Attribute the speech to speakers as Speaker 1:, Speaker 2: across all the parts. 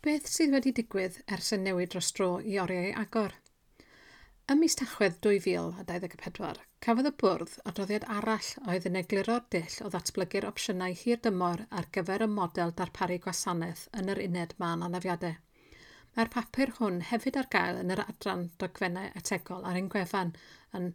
Speaker 1: Beth sydd wedi digwydd ers y newid dros dro i oriau agor? Ym mis Tachwedd 2024, cafodd y bwrdd adroddiad arall oedd yn egluro'r dull o ddatblygu'r opsiynau hirdymor ar gyfer y model darparu gwasanaeth yn yr uned man anafiadau. Mae'r papur hwn hefyd ar gael yn yr adran dogfennau etegol ar ein gwefan yn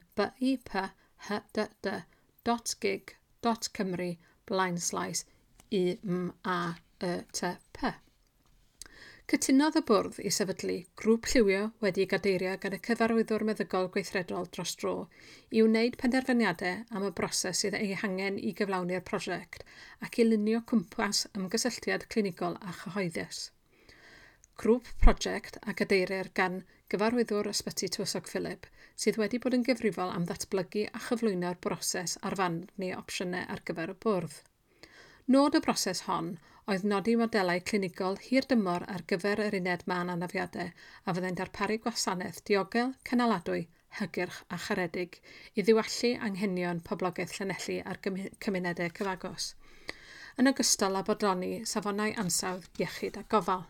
Speaker 1: bip.hy.gig.cymru/IMAETP. Cytunodd y bwrdd i sefydlu grŵp lliwio wedi gadeirio gan y cyfarwyddwr meddygol gweithredol dros dro i wneud penderfyniadau am y broses sydd ei hangen i gyflawni'r prosiect ac i lunio cwmpas ymgysylltiad clinigol a chyhoeddus. Grŵp prosiect a gadeirir gan gyfarwyddwr ysbyty Tywysog Phillip sydd wedi bod yn gyfrifol am ddatblygu a chyflwyno'r broses ar fannu opsiynau ar gyfer y bwrdd. Nod y broses hon oedd nodi modelau clinigol hirdymor ar gyfer yr uned man anafiadau a fyddai'n darparu gwasanaeth diogel, cynaladwy, hygyrch a charedig i ddiwallu anghenion poblogaeth Llanelli ar cymunedau cyfagos, yn ogystal â bodloni safonau ansawdd iechyd a gofal.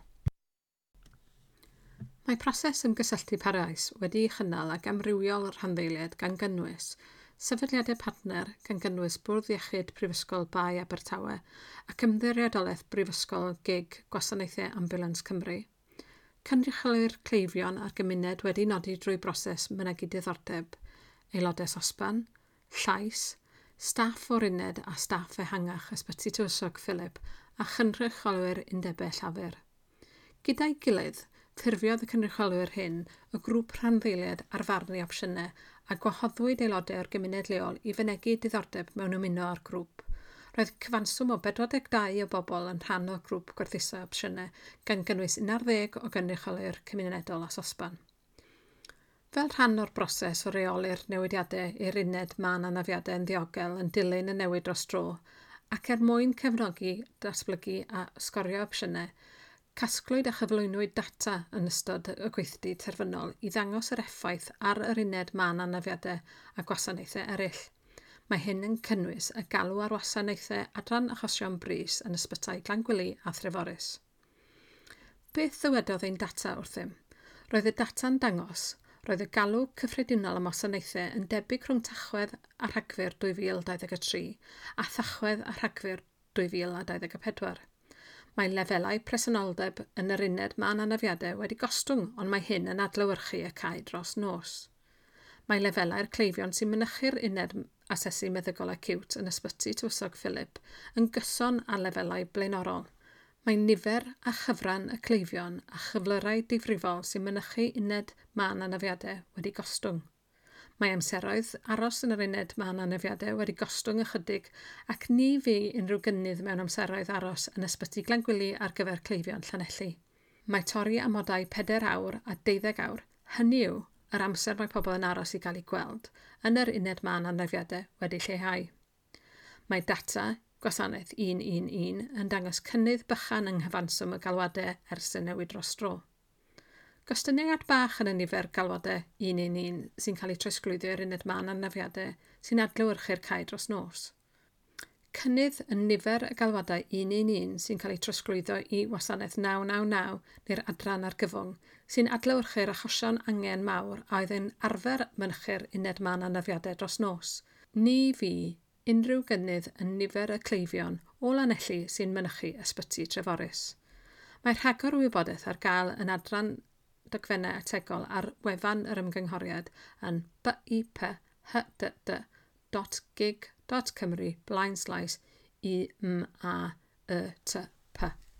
Speaker 1: Mae proses ymgysylltu parhaus wedi chynnal ac amrywiol rhanddeiliad gan gynnwys sefydliadau partner gan gynnwys Bwrdd Iechyd Prifysgol Bai Abertawe ac ymddiriedolaeth Brifysgol GIG Gwasanaethau Ambulans Cymru. Cynrychiolwyr cleifion a'r gymuned wedi nodi drwy broses mynegu diddordeb, aelodau sosban, llais, staff o'r uned a staff ehangach ysbyty Tywysog Phillip a chynrychiolwyr undebau llafur. Gyda'i gilydd, ffurfiodd y cynrychiolwyr hyn y grŵp rhanddeiliad ar farnu opsiynau a gwahoddwyd aelodau o'r gymuned leol i fynegu diddordeb mewn ymuno â'r grŵp. Roedd cyfanswm o 42 o bobl yn rhan o'r grŵp gwerthuso opsiynau gan gynnwys 11 o gynrychiolwyr cymunedol a sosban. Fel rhan o'r broses o reoli'r newidiadau i'r uned man anafiadau yn ddiogel yn dilyn y newid dros dro ac mwyn cefnogi, datblygu a sgorio opsiynau, casglwyd a chyflwynwyd data yn ystod y gweithdy terfynol i ddangos yr effaith ar yr uned man anafiadau a gwasanaethau eraill. Mae hyn yn cynnwys y galw ar wasanaethau adran achosion brys yn ysbytau Llangwili a Threforys. Beth ddywedodd ein data wrthym? Roedd y data'n dangos, roedd y galw cyffredinol am wasanaethau yn debyg rhwng Tachwedd a Rhagfyr 2023 a Thachwedd a Rhagfyr 2024. Mae lefelau presenoldeb yn yr uned man anafiadau wedi gostwng, ond mae hyn yn adlewyrchu y cae dros nos. Mae lefelau'r cleifion sy'n mynychu'r uned asesu meddygol acute yn ysbyty Tywysog Phillip yn gyson â lefelau blaenorol. Mae nifer a chyfran y cleifion a chyflyrau difrifol sy'n mynychu uned man anafiadau wedi gostwng. Mae amseroedd aros yn yr uned man anafiadau wedi gostwng ychydig ac ni fi unrhyw gynnydd mewn amseroedd aros yn ysbyty Llangwili ar gyfer cleifion Llanelli. Mae torri amodau 4 awr a 12 awr, hynny yw yr amser mae pobl yn aros i gael eu gweld, yn yr uned man anafiadau wedi lleihau. Mae data gwasanaeth 111 yn dangos cynnydd bychan yng nghyfanswm y galwadau ers y newid dros dro. Gostyniad bach yn y nifer galwadau 111 sy'n cael ei trosglwyddo i'r uned man anafiadau sy'n adlewyrchu'r cae dros nos. Cynnydd yn nifer y galwadau 111 sy'n cael ei trosglwyddo i wasanaeth 999 neu'r adran argyfwng sy'n adlewyrchu'r achosion angen mawr a oedd yn arfer mynychu'r uned man anafiadau dros nos. Ni fi unrhyw gynnydd yn nifer y cleifion o Lanelli sy'n mynychu ysbyty Treforys. Mae rhagor o wybodaeth ar gael yn adran dogfennau etegol ar wefan yr ymgynghoriad yn bip.hy.gig.cymru/IMAETP.